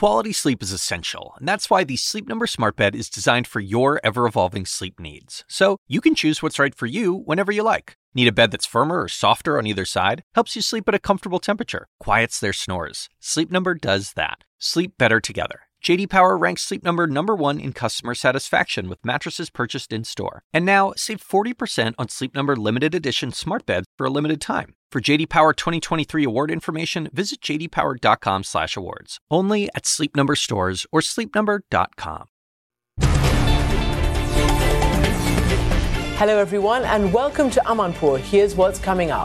Quality sleep is essential, and that's why the Sleep Number Smart Bed is designed for your ever-evolving sleep needs. So you can choose what's right for you whenever you like. Need a bed that's firmer or softer on either side? Helps you sleep at a comfortable temperature. Quiets their snores. Sleep Number does that. Sleep better together. J.D. Power ranks Sleep Number #1 in customer satisfaction with mattresses purchased in-store. And now, save 40% on Sleep Number limited edition smart beds for a limited time. For J.D. Power 2023 award information, visit jdpower.com/awards. Only at Sleep Number stores or sleepnumber.com. Hello, everyone, and welcome to Amanpour. Here's what's coming up.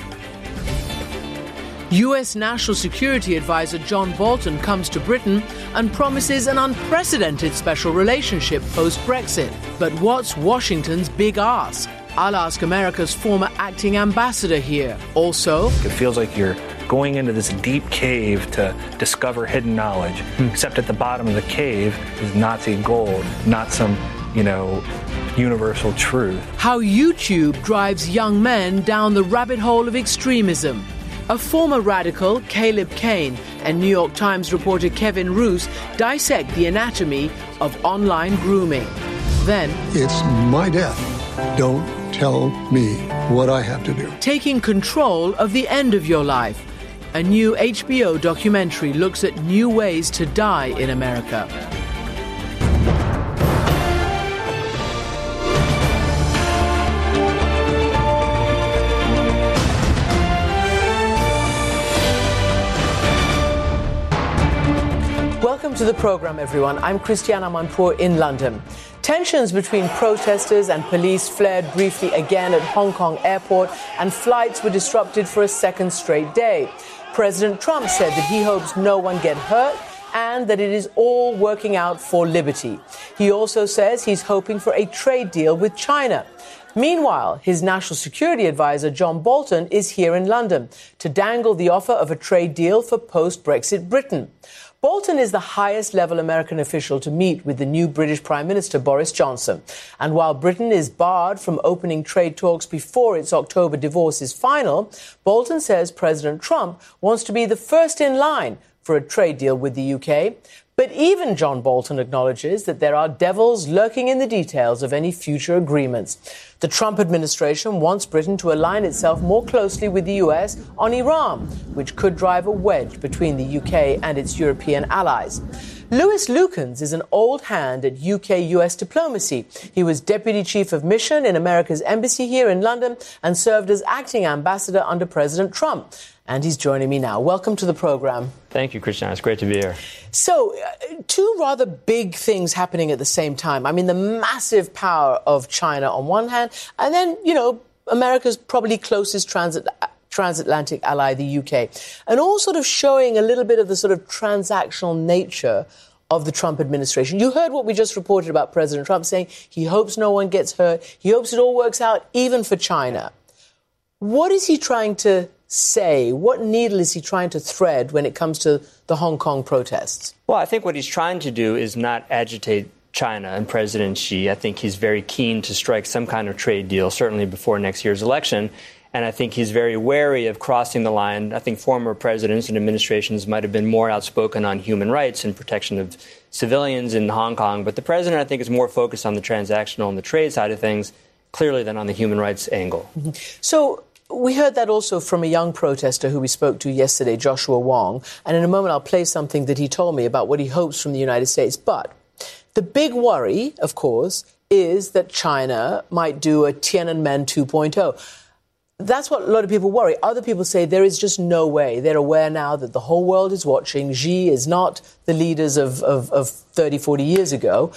U.S. National Security Advisor John Bolton comes to Britain and promises an unprecedented special relationship post-Brexit. But what's Washington's big ask? I'll ask America's former acting ambassador here. Also, it feels like you're going into this deep cave to discover hidden knowledge, except at the bottom of the cave is Nazi gold, not some, universal truth. How YouTube drives young men down the rabbit hole of extremism. A former radical, Caleb Kane, and New York Times reporter Kevin Roose dissect the anatomy of online grooming. Then, it's my death. Don't tell me what I have to do. Taking control of the end of your life. A new HBO documentary looks at new ways to die in America. Welcome to the program, everyone. I'm Christiane Amanpour in London. Tensions between protesters and police flared briefly again at Hong Kong airport, and flights were disrupted for a second straight day. President Trump said that he hopes no one get hurt and that it is all working out for liberty. He also says he's hoping for a trade deal with China. Meanwhile, his national security advisor, John Bolton, is here in London to dangle the offer of a trade deal for post-Brexit Britain. Bolton is the highest-level American official to meet with the new British Prime Minister, Boris Johnson. And while Britain is barred from opening trade talks before its October divorce is final, Bolton says President Trump wants to be the first in line for a trade deal with the UK. But even John Bolton acknowledges that there are devils lurking in the details of any future agreements. The Trump administration wants Britain to align itself more closely with the US on Iran, which could drive a wedge between the UK and its European allies. Louis Lukens is an old hand at UK-US diplomacy. He was Deputy Chief of Mission in America's embassy here in London and served as acting ambassador under President Trump. And he's joining me now. Welcome to the program. Thank you, Christiane. It's great to be here. So, two rather big things happening at the same time. I mean, the massive power of China on one hand, and then, America's probably closest transatlantic ally, the UK, and all sort of showing a little bit of the sort of transactional nature of the Trump administration. You heard what we just reported about President Trump saying he hopes no one gets hurt. He hopes it all works out, even for China. What is he trying to say? What needle is he trying to thread when it comes to the Hong Kong protests? Well, I think what he's trying to do is not agitate China and President Xi. I think he's very keen to strike some kind of trade deal, certainly before next year's election. And I think he's very wary of crossing the line. I think former presidents and administrations might have been more outspoken on human rights and protection of civilians in Hong Kong. But the president, I think, is more focused on the transactional and the trade side of things, clearly, than on the human rights angle. Mm-hmm. So we heard that also from a young protester who we spoke to yesterday, Joshua Wong. And in a moment, I'll play something that he told me about what he hopes from the United States. But the big worry, of course, is that China might do a Tiananmen 2.0. That's what a lot of people worry. Other people say there is just no way. They're aware now that the whole world is watching. Xi is not the leaders of 30, 40 years ago.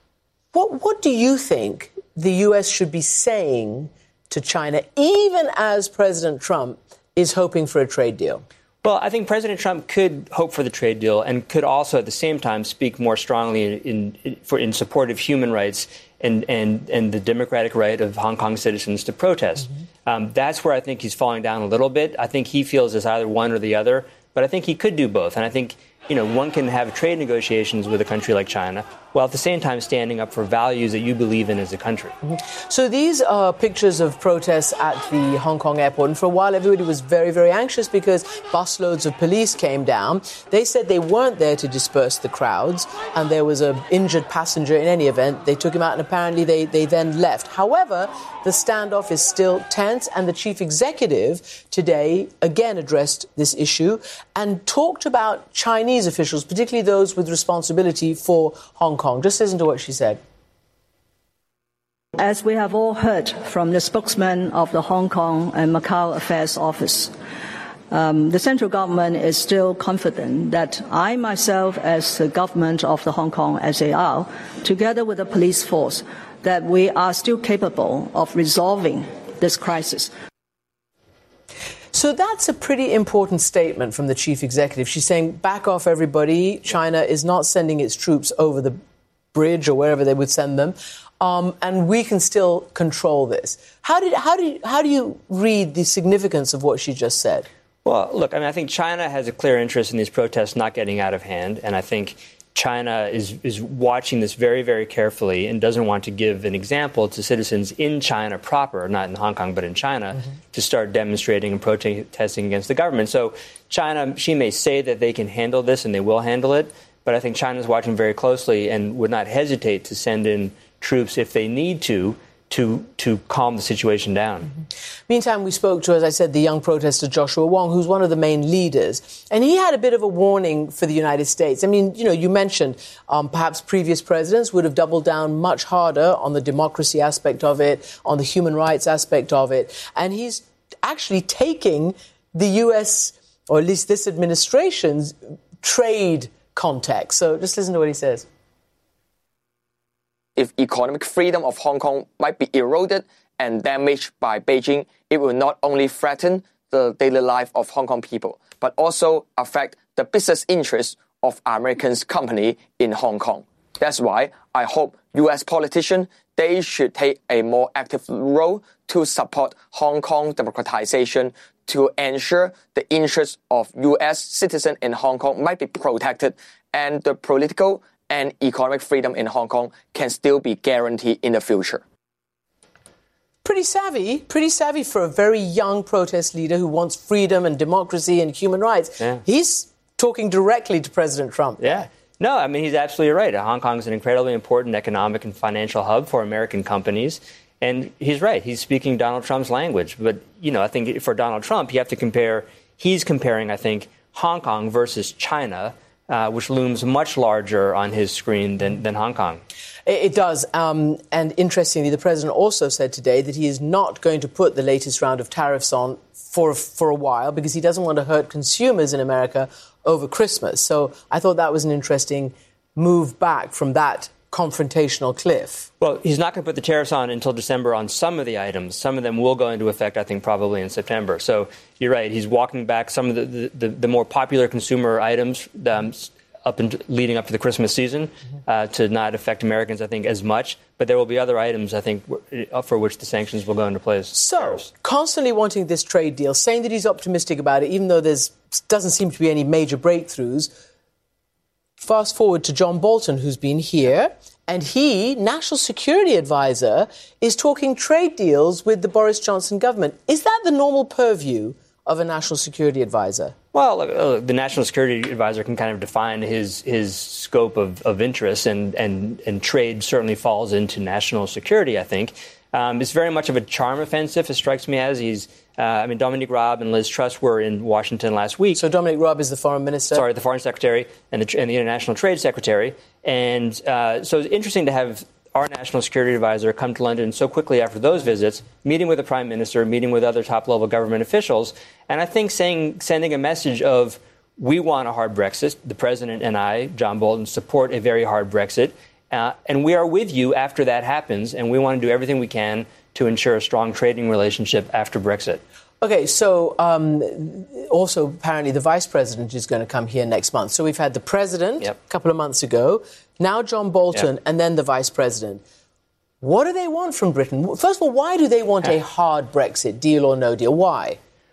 What do you think the U.S. should be saying to China, even as President Trump is hoping for a trade deal? Well, I think President Trump could hope for the trade deal and could also at the same time speak more strongly in support of human rights and the democratic right of Hong Kong citizens to protest. Mm-hmm. That's where I think he's falling down a little bit. I think he feels it's either one or the other, but I think he could do both. And I think one can have trade negotiations with a country like China while at the same time standing up for values that you believe in as a country. Mm-hmm. So these are pictures of protests at the Hong Kong airport. And for a while, everybody was very, very anxious because busloads of police came down. They said they weren't there to disperse the crowds, and there was an injured passenger in any event. They took him out, and apparently they then left. However, the standoff is still tense, and the chief executive today again addressed this issue and talked about Chinese officials, particularly those with responsibility for Hong Kong. Just listen to what she said. As we have all heard from the spokesman of the Hong Kong and Macau Affairs Office, the central government is still confident that I myself, as the government of the Hong Kong SAR, together with the police force, that we are still capable of resolving this crisis. So that's a pretty important statement from the chief executive. She's saying, back off, everybody. China is not sending its troops over the bridge or wherever they would send them. And we can still control this. How do you read the significance of what she just said? Well, look, I think China has a clear interest in these protests not getting out of hand. And I think China is watching this very, very carefully and doesn't want to give an example to citizens in China proper, not in Hong Kong, but in China, to start demonstrating and protesting against the government. So China, she may say that they can handle this and they will handle it, but I think China is watching very closely and would not hesitate to send in troops if they need to calm the situation down. Mm-hmm. Meantime, we spoke to, as I said, the young protester Joshua Wong, who's one of the main leaders. And he had a bit of a warning for the United States. I mean, you mentioned perhaps previous presidents would have doubled down much harder on the democracy aspect of it, on the human rights aspect of it. And he's actually taking the U.S., or at least this administration's, trade context. So just listen to what he says. If economic freedom of Hong Kong might be eroded and damaged by Beijing, it will not only threaten the daily life of Hong Kong people, but also affect the business interests of American companies in Hong Kong. That's why I hope U.S. politicians, they should take a more active role to support Hong Kong democratization, to ensure the interests of U.S. citizens in Hong Kong might be protected, and the political and economic freedom in Hong Kong can still be guaranteed in the future. Pretty savvy for a very young protest leader who wants freedom and democracy and human rights. Yeah. He's talking directly to President Trump. Yeah. No, I mean, he's absolutely right. Hong Kong is an incredibly important economic and financial hub for American companies. And he's right. He's speaking Donald Trump's language. But, I think for Donald Trump, you have to he's comparing, I think, Hong Kong versus China, which looms much larger on his screen than Hong Kong. It does. And interestingly, the president also said today that he is not going to put the latest round of tariffs on for a while because he doesn't want to hurt consumers in America over Christmas. So I thought that was an interesting move back from that confrontational cliff. Well, he's not going to put the tariffs on until December on some of the items. Some of them will go into effect, I think, probably in September. So you're right. He's walking back some of the more popular consumer items leading up to the Christmas season to not affect Americans, I think, as much. But there will be other items, I think, for which the sanctions will go into place. So, constantly wanting this trade deal, saying that he's optimistic about it, even though doesn't seem to be any major breakthroughs. Fast forward to John Bolton, who's been here, and he, National Security Advisor, is talking trade deals with the Boris Johnson government. Is that the normal purview of a National Security Advisor? Well, the National Security Advisor can kind of define his scope of interest, and trade certainly falls into national security, I think. It's very much of a charm offensive, it strikes me as. Dominic Raab and Liz Truss were in Washington last week. So Dominic Raab is the foreign minister? Sorry, the foreign secretary and the international trade secretary. And so it's interesting to have our national security advisor come to London so quickly after those visits, meeting with the prime minister, meeting with other top-level government officials. And I think sending a message of, we want a hard Brexit. The president and I, John Bolton, support a very hard Brexit. And we are with you after that happens. And we want to do everything we can to ensure a strong trading relationship after Brexit. OK, so also apparently the vice president is going to come here next month. So we've had the president a couple of months ago, now John Bolton, and then the vice president. What do they want from Britain? First of all, why do they want a hard Brexit, deal or no deal? Why?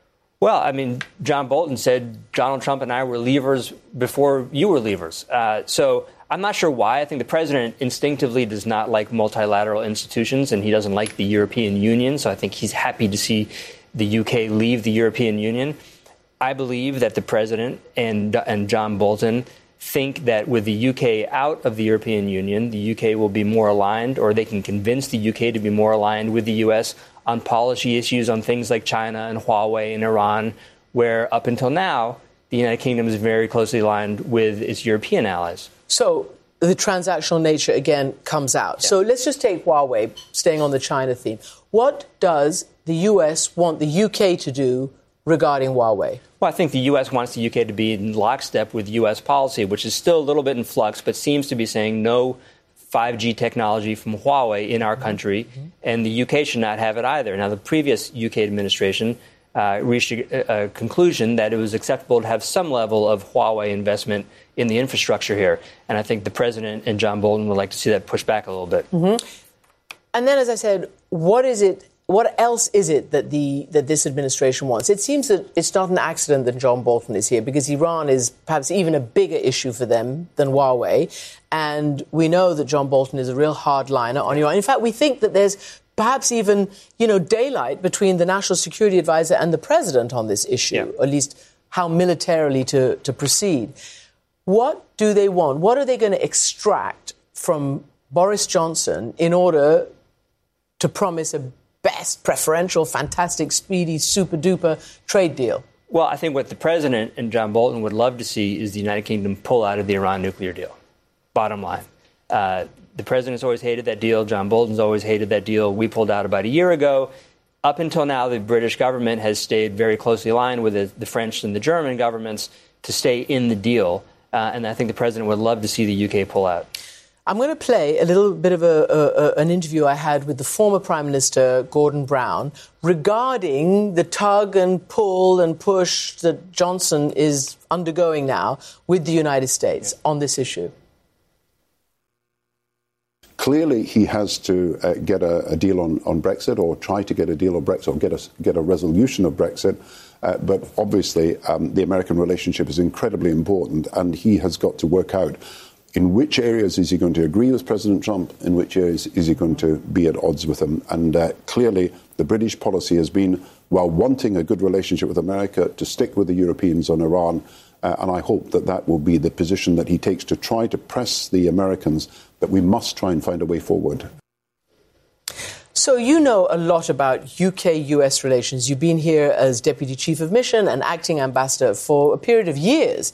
Well, I mean, John Bolton said Donald Trump and I were leavers before you were leavers. So I'm not sure why. I think the president instinctively does not like multilateral institutions, and he doesn't like the European Union. So I think he's happy to see the UK leave the European Union. I believe that the president and John Bolton think that with the UK out of the European Union, the UK will be more aligned, or they can convince the UK to be more aligned with the US on policy issues on things like China and Huawei and Iran, where up until now, the United Kingdom is very closely aligned with its European allies. So the transactional nature again comes out. Yeah. So let's just take Huawei, staying on the China theme. What does the US want the UK to do regarding Huawei? Well, I think the U.S. wants the U.K. to be in lockstep with U.S. policy, which is still a little bit in flux, but seems to be saying no 5G technology from Huawei in our country, and the U.K. should not have it either. Now, the previous U.K. administration reached a conclusion that it was acceptable to have some level of Huawei investment in the infrastructure here, and I think the president and John Bolton would like to see that pushed back a little bit. Mm-hmm. And then, as I said, what else is it that this administration wants? It seems that it's not an accident that John Bolton is here, because Iran is perhaps even a bigger issue for them than Huawei. And we know that John Bolton is a real hardliner on Iran. In fact, we think that there's perhaps even, daylight between the National Security Advisor and the president on this issue, at least how militarily to proceed. What do they want? What are they going to extract from Boris Johnson in order to promise a best, preferential, fantastic, speedy, super-duper trade deal? Well, I think what the president and John Bolton would love to see is the United Kingdom pull out of the Iran nuclear deal. Bottom line. The president's always hated that deal. John Bolton's always hated that deal. We pulled out about a year ago. Up until now, the British government has stayed very closely aligned with the French and the German governments to stay in the deal. And I think the president would love to see the UK pull out. I'm going to play a little bit of an interview I had with the former Prime Minister, Gordon Brown, regarding the tug and pull and push that Johnson is undergoing now with the United States on this issue. Clearly, he has to get a deal on Brexit, or try to get a deal on Brexit, or get a resolution of Brexit. But obviously, the American relationship is incredibly important, and he has got to work out in which areas is he going to agree with President Trump, in which areas is he going to be at odds with him. And clearly, the British policy has been, while wanting a good relationship with America, to stick with the Europeans on Iran. And I hope that that will be the position that he takes to try to press the Americans that we must try and find a way forward. So you know a lot about UK-US relations. You've been here as Deputy Chief of Mission and Acting Ambassador for a period of years.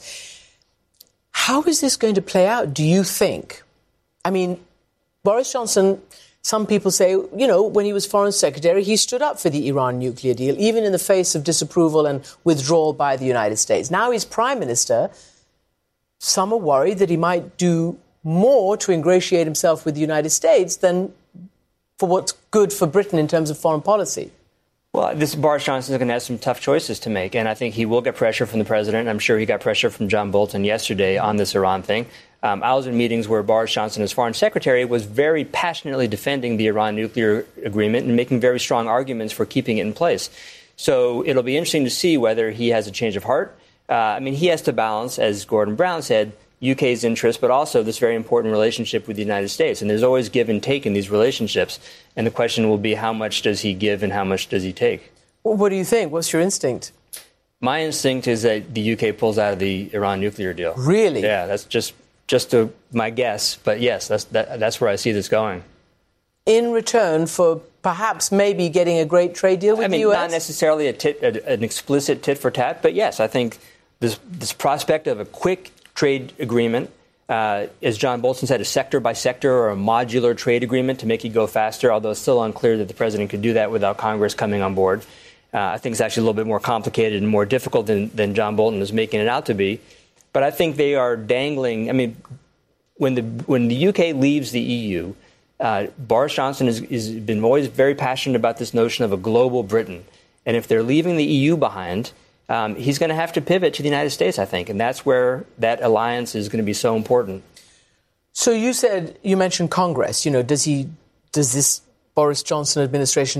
How is this going to play out, do you think? I mean, Boris Johnson, some people say, when he was Foreign Secretary, he stood up for the Iran nuclear deal, even in the face of disapproval and withdrawal by the United States. Now he's Prime Minister. Some are worried that he might do more to ingratiate himself with the United States than for what's good for Britain in terms of foreign policy. Well, Boris Johnson is going to have some tough choices to make, and I think he will get pressure from the president. I'm sure he got pressure from John Bolton yesterday on this Iran thing. I was in meetings where Boris Johnson, as Foreign Secretary, was very passionately defending the Iran nuclear agreement and making very strong arguments for keeping it in place. So it'll be interesting to see whether he has a change of heart. He has to balance, as Gordon Brown said, UK's interest, but also this very important relationship with the United States. And there's always give and take in these relationships. And the question will be, how much does he give and how much does he take? Well, what do you think? What's your instinct? My instinct is that the UK pulls out of the Iran nuclear deal. Really? Yeah, that's just my guess. But yes, that's where I see this going. In return for perhaps maybe getting a great trade deal with the US? Not necessarily an explicit tit for tat, but yes, I think this prospect of a quick trade agreement, as John Bolton said, a sector-by-sector or a modular trade agreement to make it go faster, although it's still unclear that the president could do that without Congress coming on board. I think it's actually a little bit more complicated and more difficult than John Bolton is making it out to be. But I think they are dangling. When the UK leaves the EU, Boris Johnson has been always very passionate about this notion of a global Britain. And if they're leaving the EU behind, he's going to have to pivot to the United States, I think. And that's where that alliance is going to be so important. So you mentioned Congress. Does this Boris Johnson administration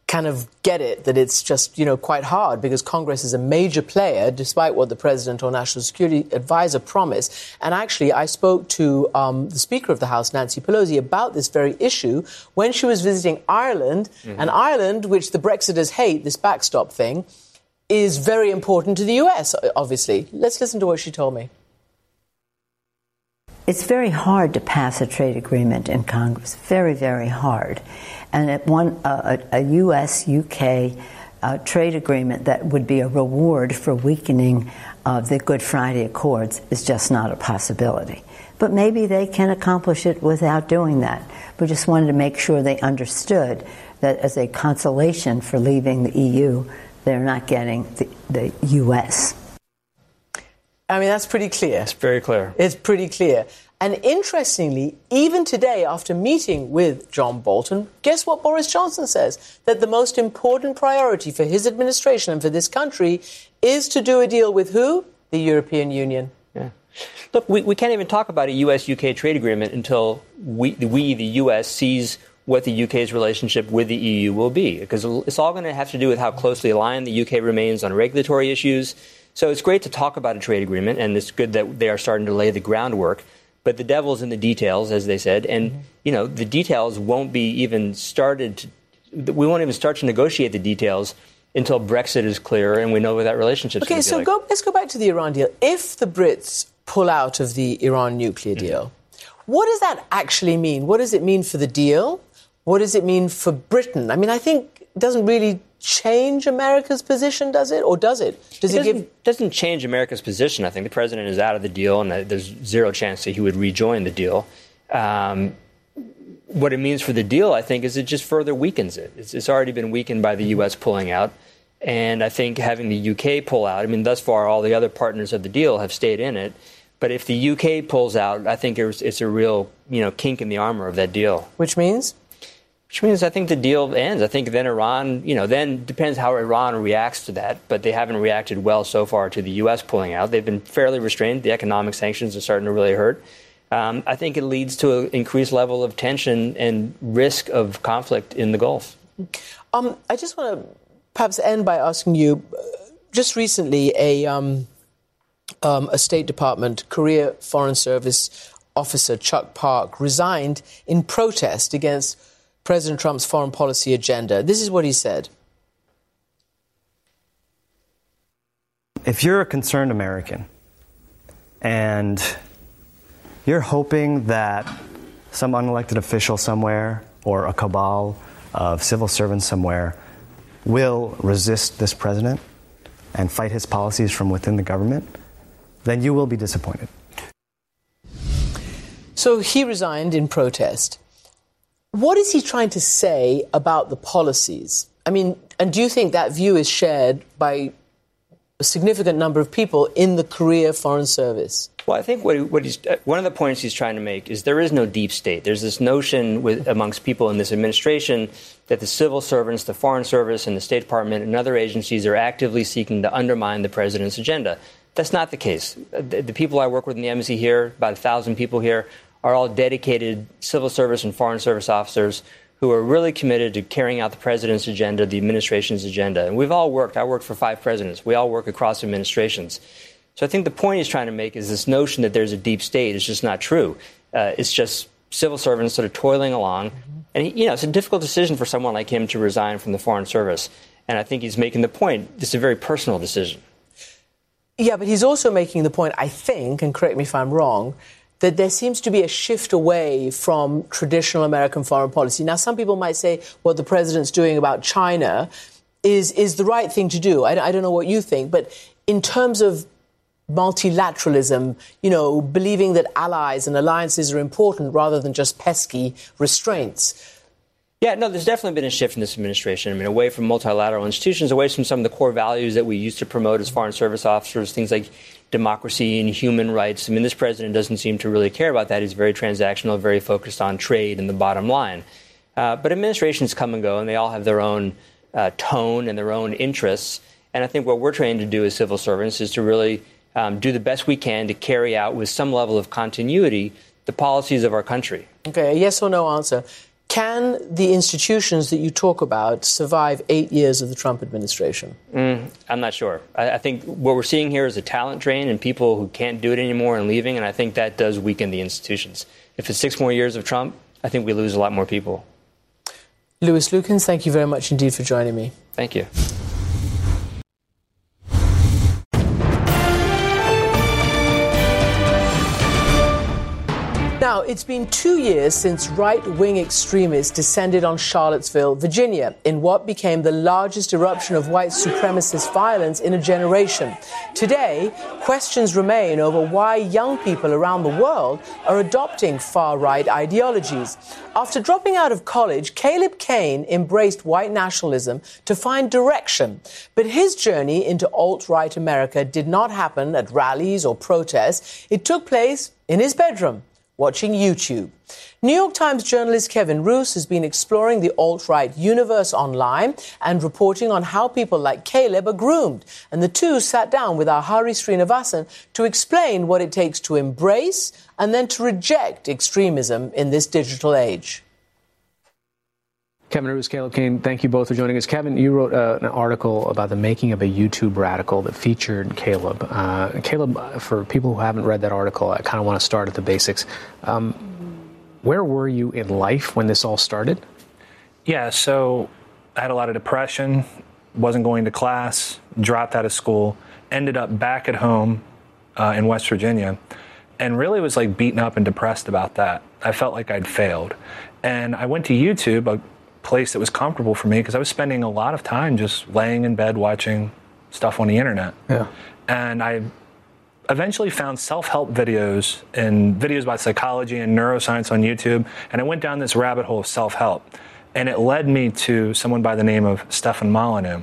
kind of get it, that it's just, quite hard because Congress is a major player, despite what the President or National Security Advisor promised. And actually, I spoke to the Speaker of the House, Nancy Pelosi, about this very issue when she was visiting Ireland. Mm-hmm. And Ireland, which the Brexiters hate, this backstop thing, is very important to the US, obviously. Let's listen to what she told me. It's very hard to pass a trade agreement in Congress. Very, very hard. And a U.S.-UK trade agreement that would be a reward for weakening the Good Friday Accords is just not a possibility. But maybe they can accomplish it without doing that. We just wanted to make sure they understood that as a consolation for leaving the EU, they're not getting the U.S. I mean, that's pretty clear. It's very clear. It's pretty clear. And interestingly, even today, after meeting with John Bolton, guess what Boris Johnson says? That the most important priority for his administration and for this country is to do a deal with who? The European Union. Yeah. Look, we can't even talk about a U.S.-UK trade agreement until we, the U.S., sees what the UK's relationship with the EU will be, because it's all going to have to do with how closely aligned the UK remains on regulatory issues. So it's great to talk about a trade agreement, and it's good that they are starting to lay the groundwork. But the devil's in the details, as they said. And, the details won't be even started. We won't even start to negotiate the details until Brexit is clear and we know what that relationship is going to be. Okay, so let's go back to the Iran deal. If the Brits pull out of the Iran nuclear deal, what does that actually mean? What does it mean for the deal? What does it mean for Britain? I mean, I think it doesn't really change America's position, does it? Or does it? Doesn't change America's position. I think the president is out of the deal, and there's zero chance that he would rejoin the deal. What it means for the deal, I think, is it just further weakens it. It's already been weakened by the U.S. pulling out. And I think having the U.K. pull out, I mean, thus far, all the other partners of the deal have stayed in it. But if the U.K. pulls out, I think it's a real, kink in the armor of that deal. Which means? Which means I think the deal ends. I think then Iran, then depends how Iran reacts to that. But they haven't reacted well so far to the U.S. pulling out. They've been fairly restrained. The economic sanctions are starting to really hurt. I think it leads to an increased level of tension and risk of conflict in the Gulf. I just want to perhaps end by asking you, just recently a State Department Korea Foreign Service officer, Chuck Park, resigned in protest against President Trump's foreign policy agenda. This is what he said. If you're a concerned American and you're hoping that some unelected official somewhere or a cabal of civil servants somewhere will resist this president and fight his policies from within the government, then you will be disappointed. So he resigned in protest. What is he trying to say about the policies? I mean, and do you think that view is shared by a significant number of people in the Korea Foreign Service? Well, I think one of the points he's trying to make is there is no deep state. There's this notion amongst people in this administration that the civil servants, the Foreign Service and the State Department and other agencies are actively seeking to undermine the president's agenda. That's not the case. The people I work with in the embassy here, about 1,000 people here, are all dedicated civil service and foreign service officers who are really committed to carrying out the president's agenda, the administration's agenda. And we've all worked. I worked for 5 presidents. We all work across administrations. So I think the point he's trying to make is this notion that there's a deep state is just not true. It's just civil servants sort of toiling along. And, it's a difficult decision for someone like him to resign from the Foreign Service. And I think he's making the point, it's a very personal decision. Yeah, but he's also making the point, I think, and correct me if I'm wrong, that there seems to be a shift away from traditional American foreign policy. Now, some people might say what the president's doing about China is the right thing to do. I don't know what you think, but in terms of multilateralism, believing that allies and alliances are important rather than just pesky restraints. Yeah, no, there's definitely been a shift in this administration. I mean, away from multilateral institutions, away from some of the core values that we used to promote as foreign service officers, things like democracy and human rights. I mean, this president doesn't seem to really care about that. He's very transactional, very focused on trade and the bottom line. But administrations come and go, and they all have their own tone and their own interests. And I think what we're trained to do as civil servants is to really do the best we can to carry out with some level of continuity the policies of our country. Okay, a yes or no answer. Can the institutions that you talk about survive 8 years of the Trump administration? I'm not sure. I think what we're seeing here is a talent drain and people who can't do it anymore and leaving, and I think that does weaken the institutions. If it's 6 more years of Trump, I think we lose a lot more people. Louis Lukens, thank you very much indeed for joining me. Thank you. Now, it's been 2 years since right-wing extremists descended on Charlottesville, Virginia, in what became the largest eruption of white supremacist violence in a generation. Today, questions remain over why young people around the world are adopting far-right ideologies. After dropping out of college, Caleb Cain embraced white nationalism to find direction. But his journey into alt-right America did not happen at rallies or protests. It took place in his bedroom, watching YouTube. New York Times journalist Kevin Roose has been exploring the alt-right universe online and reporting on how people like Caleb are groomed. And the two sat down with our Hari Srinivasan to explain what it takes to embrace and then to reject extremism in this digital age. Kevin Roose, Caleb Cain, thank you both for joining us. Kevin, you wrote an article about the making of a YouTube radical that featured Caleb. Caleb, for people who haven't read that article, I kind of want to start at the basics. Where were you in life when this all started? Yeah, so I had a lot of depression, wasn't going to class, dropped out of school, ended up back at home in West Virginia, and really was like beaten up and depressed about that. I felt like I'd failed. And I went to YouTube, a place that was comfortable for me because I was spending a lot of time just laying in bed watching stuff on the internet. Yeah. And I eventually found self-help videos and videos about psychology and neuroscience on YouTube, and I went down this rabbit hole of self-help. And it led me to someone by the name of Stefan Molyneux.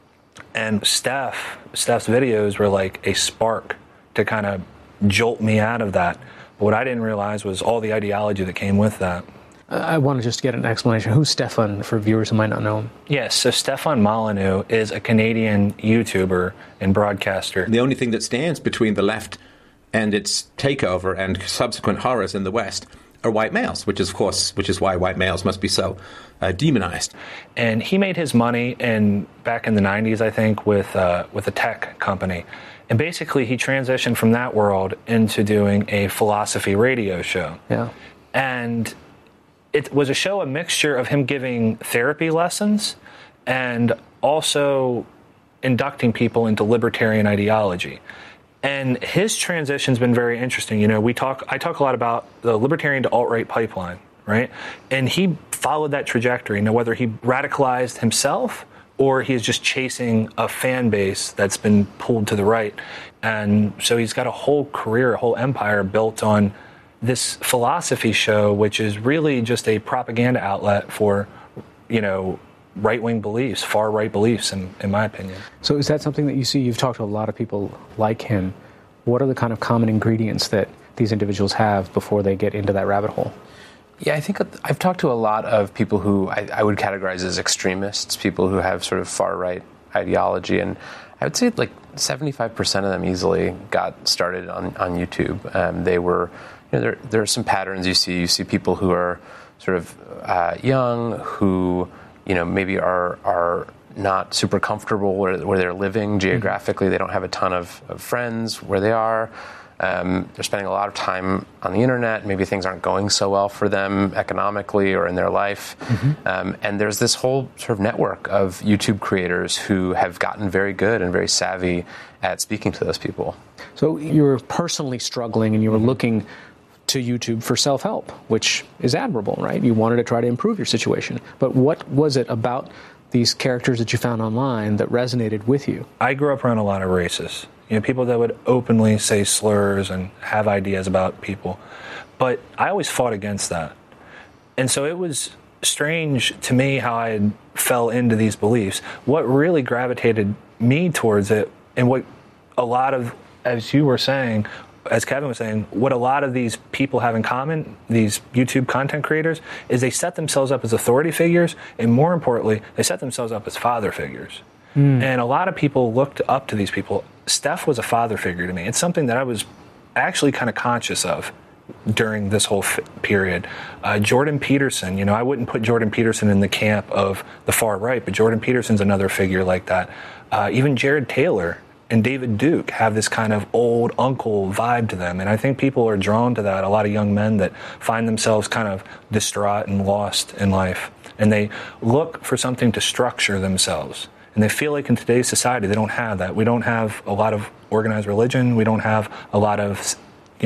And Steph's videos were like a spark to kind of jolt me out of that. But what I didn't realize was all the ideology that came with that. I want to just get an explanation. Who's Stefan for viewers who might not know him? Yes, so Stefan Molyneux is a Canadian YouTuber and broadcaster. The only thing that stands between the left and its takeover and subsequent horrors in the West are white males, which is why white males must be so demonized. And he made his money back in the 90s, I think, with a tech company. And basically, he transitioned from that world into doing a philosophy radio show. Yeah. And it was a mixture of him giving therapy lessons and also inducting people into libertarian ideology. And his transition's been very interesting. You know, I talk a lot about the libertarian to alt-right pipeline, right? And he followed that trajectory. Now, whether he radicalized himself or he's just chasing a fan base that's been pulled to the right. And so he's got a whole career, a whole empire built on this philosophy show, which is really just a propaganda outlet for, right-wing beliefs, far-right beliefs, in my opinion. So is that something that you see? You've talked to a lot of people like him. What are the kind of common ingredients that these individuals have before they get into that rabbit hole? Yeah, I think I've talked to a lot of people who I would categorize as extremists, people who have sort of far-right ideology, and I would say like 75% of them easily got started on YouTube. They were... there are some patterns you see. You see people who are sort of young, who maybe are not super comfortable where they're living geographically. They don't have a ton of friends where they are. They're spending a lot of time on the internet. Maybe things aren't going so well for them economically or in their life. And there's this whole sort of network of YouTube creators who have gotten very good and very savvy at speaking to those people. So you were personally struggling and you were looking to YouTube for self-help, which is admirable, right? You wanted to try to improve your situation. But what was it about these characters that you found online that resonated with you? I grew up around a lot of racists. People that would openly say slurs and have ideas about people. But I always fought against that. And so it was strange to me how I fell into these beliefs. What really gravitated me towards it, and what a lot of, as you were saying, as Kevin was saying, what a lot of these people have in common, these YouTube content creators, is they set themselves up as authority figures, and more importantly, they set themselves up as father figures. And a lot of people looked up to these people. Steph was a father figure to me. It's something that I was actually kind of conscious of during this whole period. Jordan Peterson, I wouldn't put Jordan Peterson in the camp of the far right, but Jordan Peterson's another figure like that. Even Jared Taylor and David Duke have this kind of old uncle vibe to them. And I think people are drawn to that, a lot of young men that find themselves kind of distraught and lost in life. And they look for something to structure themselves. And they feel like in today's society, they don't have that. We don't have a lot of organized religion. We don't have a lot of,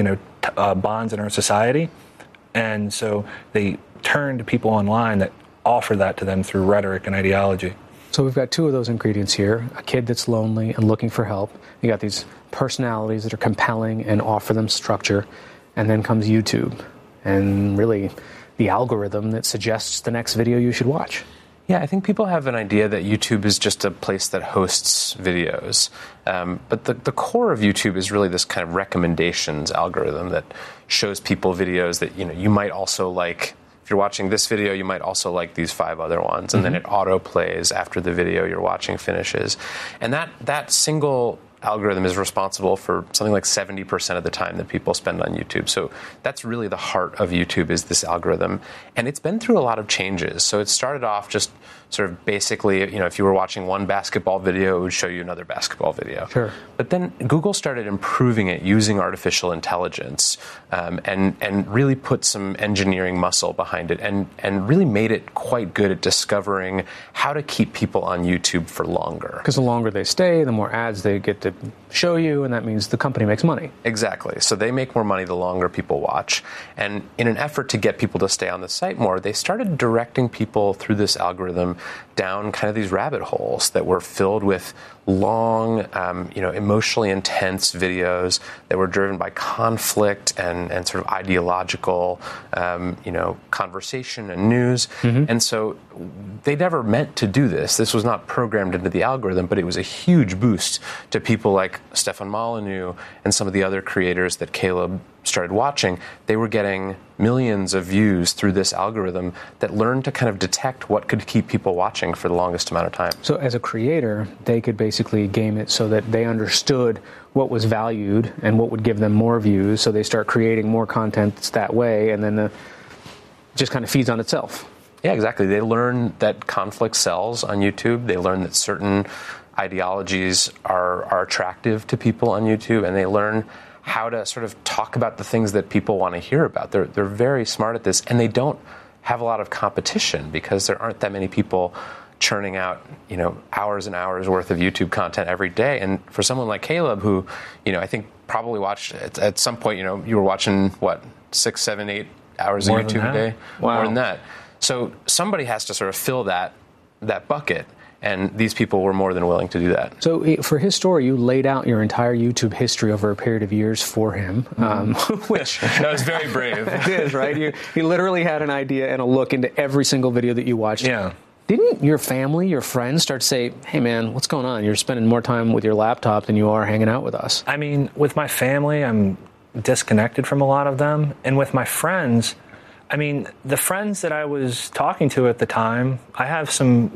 bonds in our society. And so they turn to people online that offer that to them through rhetoric and ideology. So we've got two of those ingredients here, a kid that's lonely and looking for help. You got these personalities that are compelling and offer them structure. And then comes YouTube and really the algorithm that suggests the next video you should watch. Yeah, I think people have an idea that YouTube is just a place that hosts videos. But the core of YouTube is really this kind of recommendations algorithm that shows people videos that, you might also like. If you're watching this video, you might also like these 5 other ones. And then it auto plays after the video you're watching finishes. And that single algorithm is responsible for something like 70% of the time that people spend on YouTube. So that's really the heart of YouTube, is this algorithm. And it's been through a lot of changes. So it started off just sort of basically, if you were watching one basketball video, it would show you another basketball video. Sure. But then Google started improving it using artificial intelligence, and really put some engineering muscle behind it, and really made it quite good at discovering how to keep people on YouTube for longer. Because the longer they stay, the more ads they get to show you, and that means the company makes money. Exactly. So they make more money the longer people watch. And in an effort to get people to stay on the site more, they started directing people through this algorithm down kind of these rabbit holes that were filled with long, emotionally intense videos that were driven by conflict and sort of ideological, conversation and news. And so they never meant to do this. This was not programmed into the algorithm, but it was a huge boost to people like Stefan Molyneux and some of the other creators that Caleb started watching. They were getting millions of views through this algorithm that learned to kind of detect what could keep people watching for the longest amount of time. So as a creator, they could basically game it so that they understood what was valued and what would give them more views. So they start creating more content that's that way, and then it just kind of feeds on itself. Yeah, exactly. They learn that conflict sells on YouTube. They learn that certain ideologies are attractive to people on YouTube, and they learn how to sort of talk about the things that people want to hear about. They're very smart at this, and they don't have a lot of competition because there aren't that many people churning out, hours and hours worth of YouTube content every day. And for someone like Caleb, who, I think probably watched at some point, you were watching 6, 7, 8 hours of YouTube a day, more than that. So somebody has to sort of fill that bucket. And these people were more than willing to do that. So for his story, you laid out your entire YouTube history over a period of years for him, which that was very brave. It is, right? He literally had an idea and a look into every single video that you watched. Yeah. Didn't your family, your friends start to say, hey, man, what's going on? You're spending more time with your laptop than you are hanging out with us. I mean, with my family, I'm disconnected from a lot of them. And with my friends, I mean, the friends that I was talking to at the time, I have some,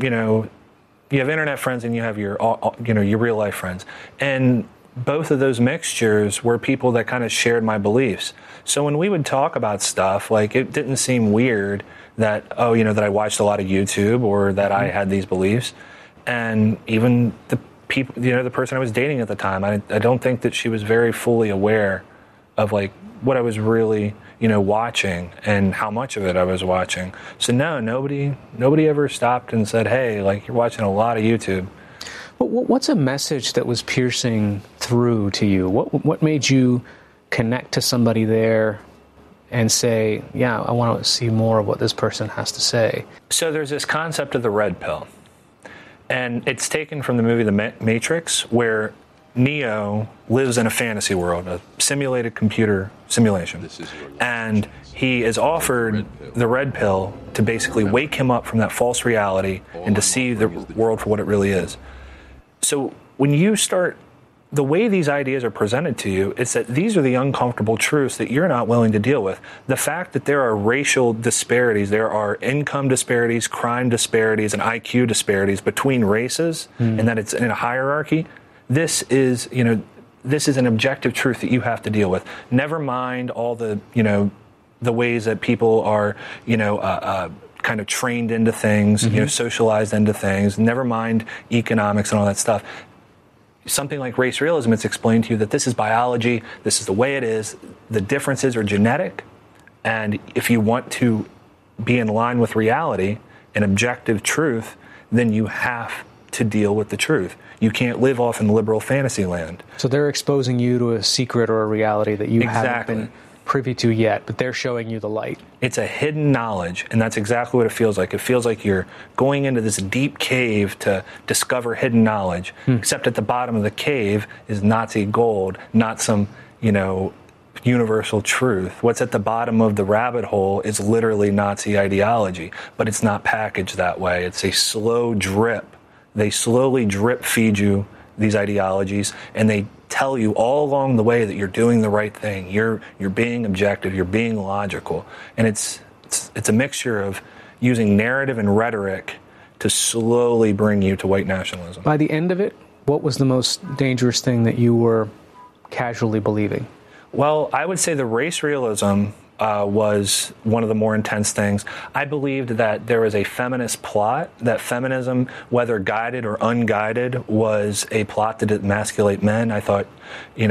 you have internet friends and you have your real life friends. And both of those mixtures were people that kind of shared my beliefs. So when we would talk about stuff, like, it didn't seem weird that, that I watched a lot of YouTube or that I had these beliefs. And even the people, the person I was dating at the time, I don't think that she was very fully aware of like what I was really, watching and how much of it I was watching. So no, nobody ever stopped and said, hey, like, you're watching a lot of YouTube. But what's a message that was piercing through to you? What made you connect to somebody there and say, yeah, I want to see more of what this person has to say? So there's this concept of the red pill. And it's taken from the movie The Matrix, where Neo lives in a fantasy world, a simulated computer simulation. And he is offered the red pill to basically wake him up from that false reality and to see the world for what it really is. So when you start, the way these ideas are presented to you, it's that these are the uncomfortable truths that you're not willing to deal with. The fact that there are racial disparities, there are income disparities, crime disparities, and IQ disparities between races, and that it's in a hierarchy. This is, this is an objective truth that you have to deal with. Never mind all the, the ways that people are, kind of trained into things, socialized into things. Never mind economics and all that stuff. Something like race realism, it's explained to you that this is biology, this is the way it is, the differences are genetic, and if you want to be in line with reality and objective truth, then you have to deal with the truth. You can't live off in liberal fantasy land. So they're exposing you to a secret or a reality that you haven't been privy to yet, but they're showing you the light. It's a hidden knowledge, and that's exactly what it feels like. It feels like you're going into this deep cave to discover hidden knowledge, except at the bottom of the cave is Nazi gold, not some, universal truth. What's at the bottom of the rabbit hole is literally Nazi ideology, but it's not packaged that way. It's a slow drip. They slowly drip feed you these ideologies, and they tell you all along the way that you're doing the right thing. You're being objective. You're being logical, and it's a mixture of using narrative and rhetoric to slowly bring you to white nationalism. By the end of it, what was the most dangerous thing that you were casually believing? Well, I would say the race realism was one of the more intense things. I believed that there was a feminist plot, that feminism, whether guided or unguided, was a plot to demasculate men. I thought, the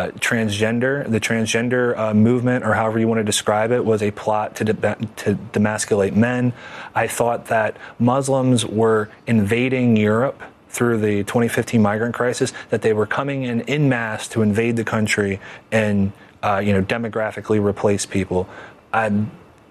transgender movement, or however you want to describe it, was a plot to demasculate men. I thought that Muslims were invading Europe through the 2015 migrant crisis, that they were coming in masse to invade the country and demographically replace people. And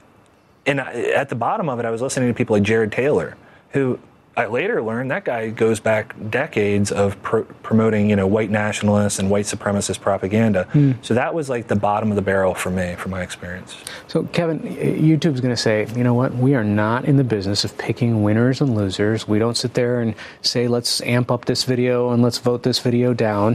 at the bottom of it, I was listening to people like Jared Taylor, who I later learned that guy goes back decades of promoting, white nationalists and white supremacist propaganda. So that was like the bottom of the barrel for me, from my experience. So, Kevin, YouTube's going to say, you know what, we are not in the business of picking winners and losers. We don't sit there and say, let's amp up this video and let's vote this video down.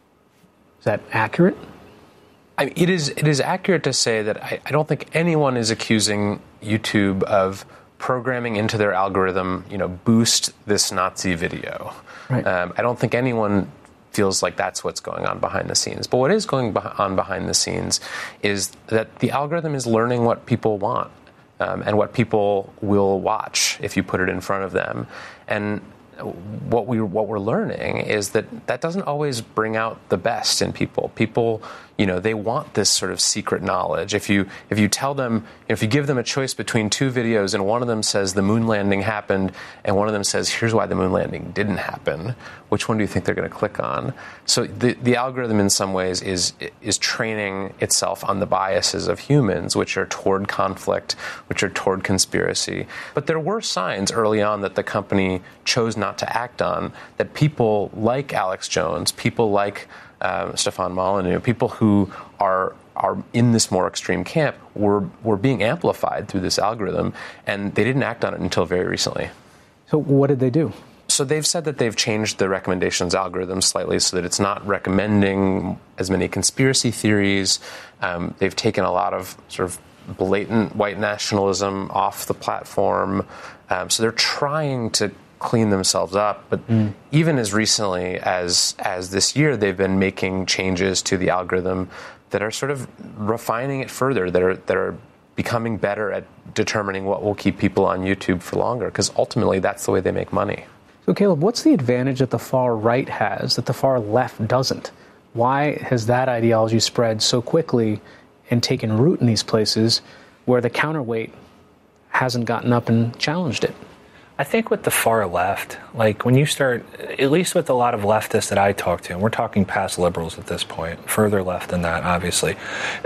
Is that accurate? I mean, it is accurate to say that I don't think anyone is accusing YouTube of programming into their algorithm, boost this Nazi video. Right. I don't think anyone feels like that's what's going on behind the scenes. But what is going on behind the scenes is that the algorithm is learning what people want and what people will watch if you put it in front of them. And what we're learning is that doesn't always bring out the best in people. People, they want this sort of secret knowledge. If you tell them, if you give them a choice between two videos and one of them says the moon landing happened and one of them says here's why the moon landing didn't happen, which one do you think they're going to click on? So the algorithm in some ways is training itself on the biases of humans, which are toward conflict, which are toward conspiracy. But there were signs early on that the company chose not to act on, that people like Alex Jones, people like Stefan Molyneux, people who are in this more extreme camp were being amplified through this algorithm, and they didn't act on it until very recently. So what did they do? So they've said that they've changed the recommendations algorithm slightly so that it's not recommending as many conspiracy theories. They've taken a lot of sort of blatant white nationalism off the platform. So they're trying to clean themselves up. But even as recently as this year, they've been making changes to the algorithm that are sort of refining it further, that are becoming better at determining what will keep people on YouTube for longer, because ultimately that's the way they make money. So, Caleb, what's the advantage that the far right has that the far left doesn't? Why has that ideology spread so quickly and taken root in these places where the counterweight hasn't gotten up and challenged it? I think with the far left, like when you start, at least with a lot of leftists that I talk to, and we're talking past liberals at this point, further left than that, obviously,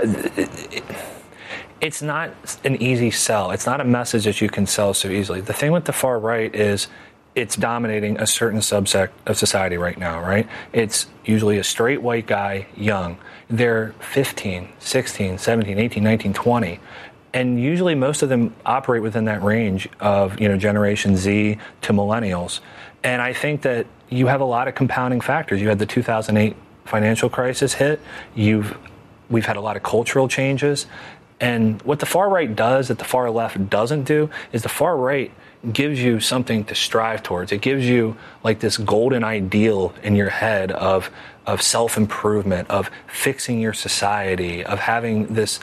it's not an easy sell. It's not a message that you can sell so easily. The thing with the far right is it's dominating a certain subsect of society right now, right? It's usually a straight white guy, young. They're 15, 16, 17, 18, 19, 20. And usually most of them operate within that range of, Generation Z to millennials. And I think that you have a lot of compounding factors. You had the 2008 financial crisis hit. We've had a lot of cultural changes. And what the far right does that the far left doesn't do is the far right gives you something to strive towards. It gives you like this golden ideal in your head of self-improvement, of fixing your society, of having this,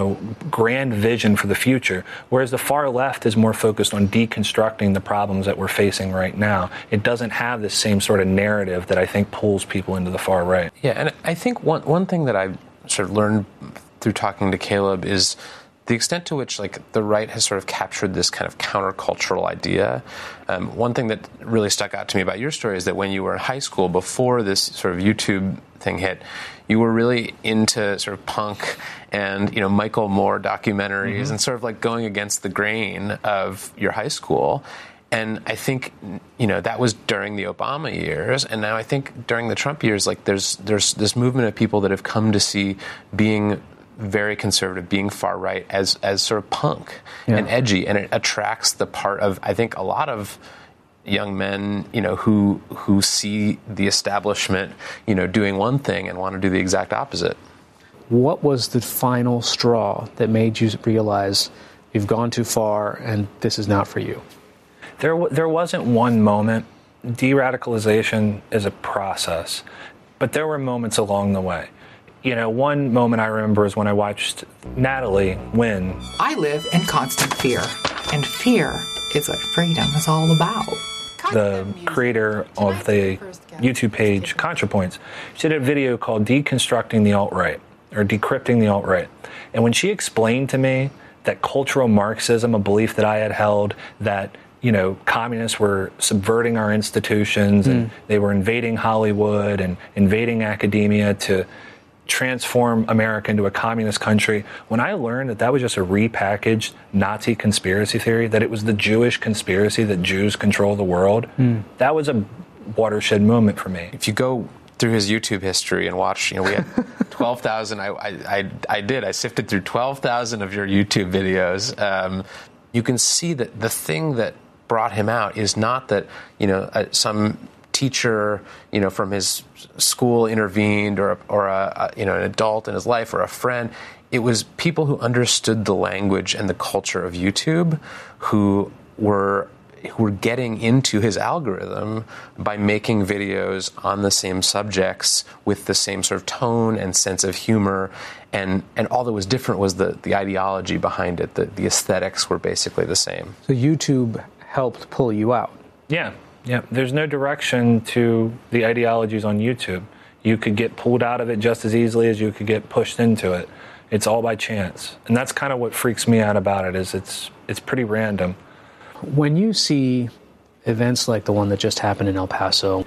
grand vision for the future. Whereas the far left is more focused on deconstructing the problems that we're facing right now. It doesn't have this same sort of narrative that I think pulls people into the far right. Yeah, and I think one thing that I've sort of learned through talking to Caleb is the extent to which the right has sort of captured this kind of countercultural idea. One thing that really stuck out to me about your story is that when you were in high school, before this sort of YouTube thing hit, you were really into sort of punk and, Michael Moore documentaries and sort of like going against the grain of your high school. And I think, that was during the Obama years. And now I think during the Trump years, there's this movement of people that have come to see being very conservative, being far right as sort of punk and edgy, and it attracts the part of, I think, a lot of young men, who see the establishment, doing one thing and want to do the exact opposite. What was the final straw that made you realize you've gone too far and this is not for you? There wasn't one moment. De-radicalization is a process, but there were moments along the way. One moment I remember is when I watched Natalie win. I live in constant fear, and fear is what freedom is all about. The creator of the YouTube page ContraPoints, she did a video called Deconstructing the Alt-Right, or Decrypting the Alt-Right. And when she explained to me that cultural Marxism, a belief that I had held, that communists were subverting our institutions and they were invading Hollywood and invading academia to transform America into a communist country. When I learned that was just a repackaged Nazi conspiracy theory, that it was the Jewish conspiracy that Jews control the world, that was a watershed moment for me. If you go through his YouTube history and watch, we had 12,000. I sifted through 12,000 of your YouTube videos. You can see that the thing that brought him out is not that, some teacher, from his school intervened, or an adult in his life, or a friend. It was people who understood the language and the culture of YouTube, who were getting into his algorithm by making videos on the same subjects with the same sort of tone and sense of humor. And all that was different was the ideology behind it. The aesthetics were basically the same. So YouTube helped pull you out. Yeah. There's no direction to the ideologies on YouTube. You could get pulled out of it just as easily as you could get pushed into it. It's all by chance. And that's kind of what freaks me out about it, is it's pretty random. When you see events like the one that just happened in El Paso,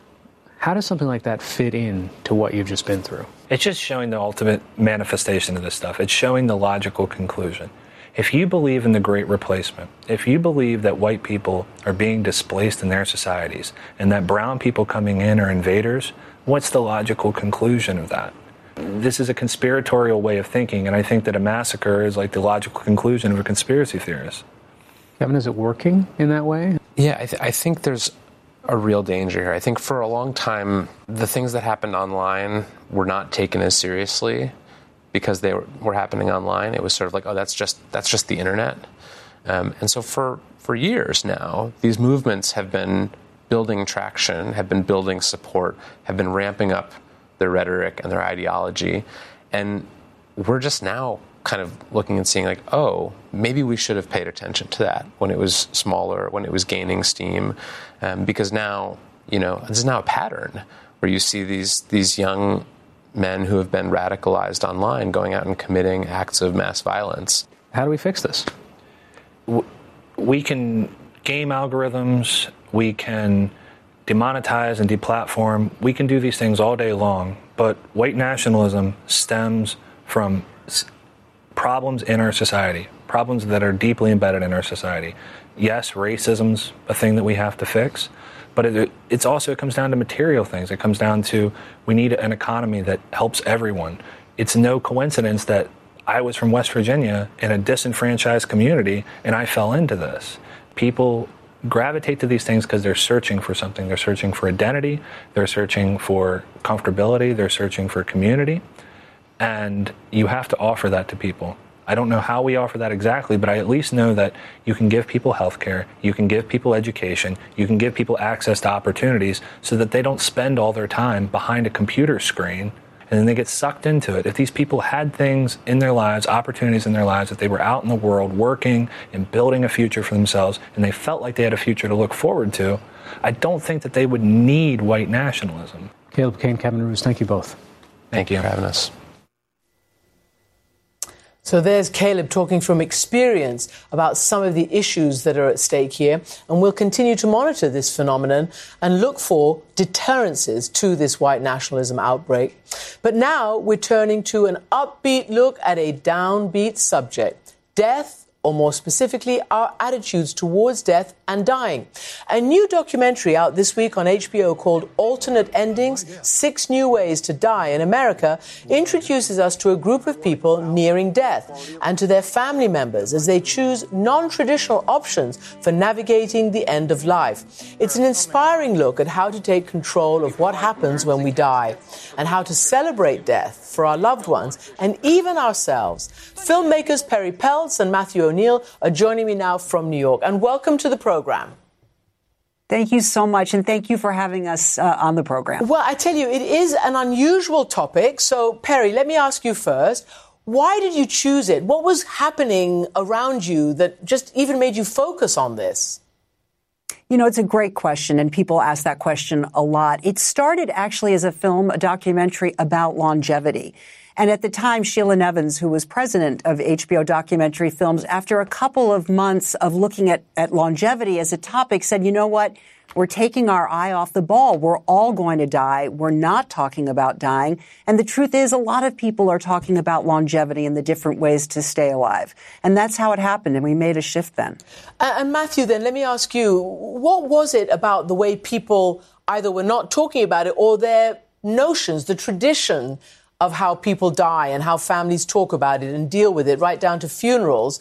how does something like that fit in to what you've just been through? It's just showing the ultimate manifestation of this stuff. It's showing the logical conclusion. If you believe in the Great Replacement, if you believe that white people are being displaced in their societies and that brown people coming in are invaders, what's the logical conclusion of that? This is a conspiratorial way of thinking, and I think that a massacre is like the logical conclusion of a conspiracy theorist. Kevin, is it working in that way? Yeah, I think there's a real danger here. I think for a long time, the things that happened online were not taken as seriously because they were happening online. It was sort of like, oh, that's just the internet. And so for years now, these movements have been building traction, have been building support, have been ramping up their rhetoric and their ideology. And we're just now kind of looking and seeing like, oh, maybe we should have paid attention to that when it was smaller, when it was gaining steam. Because now, this is now a pattern where you see these young men who have been radicalized online going out and committing acts of mass violence. How do we fix this? We can game algorithms, we can demonetize and deplatform, we can do these things all day long, but white nationalism stems from problems in our society, problems that are deeply embedded in our society. Yes, racism's a thing that we have to fix, but it comes down to material things. It comes down to we need an economy that helps everyone. It's no coincidence that I was from West Virginia in a disenfranchised community and I fell into this. People gravitate to these things because they're searching for something. They're searching for identity. They're searching for comfortability. They're searching for community. And you have to offer that to people. I don't know how we offer that exactly, but I at least know that you can give people health care, you can give people education, you can give people access to opportunities so that they don't spend all their time behind a computer screen and then they get sucked into it. If these people had things in their lives, opportunities in their lives, if they were out in the world working and building a future for themselves and they felt like they had a future to look forward to, I don't think that they would need white nationalism. Caleb Kane, Kevin Roos, thank you both. Thank you for having us. So there's Caleb talking from experience about some of the issues that are at stake here. And we'll continue to monitor this phenomenon and look for deterrences to this white nationalism outbreak. But now we're turning to an upbeat look at a downbeat subject, death, or more specifically, our attitudes towards death and dying. A new documentary out this week on HBO called Alternate Endings, 6 New Ways to Die in America, introduces us to a group of people nearing death and to their family members as they choose non-traditional options for navigating the end of life. It's an inspiring look at how to take control of what happens when we die and how to celebrate death for our loved ones and even ourselves. Filmmakers Perry Peltz and Matthew O'Neill are joining me now from New York. And welcome to the program. Thank you so much, and thank you for having us on the program. Well, I tell you, it is an unusual topic. So, Perry, let me ask you first. Why did you choose it? What was happening around you that just even made you focus on this? You know, it's a great question, and people ask that question a lot. It started actually as a documentary about longevity. And at the time, Sheila Nevins, who was president of HBO Documentary Films, after a couple of months of looking at longevity as a topic, said, you know what? We're taking our eye off the ball. We're all going to die. We're not talking about dying. And the truth is, a lot of people are talking about longevity and the different ways to stay alive. And that's how it happened. And we made a shift then. And Matthew, then, let me ask you, what was it about the way people either were not talking about it or their notions, the tradition of how people die and how families talk about it and deal with it, right down to funerals,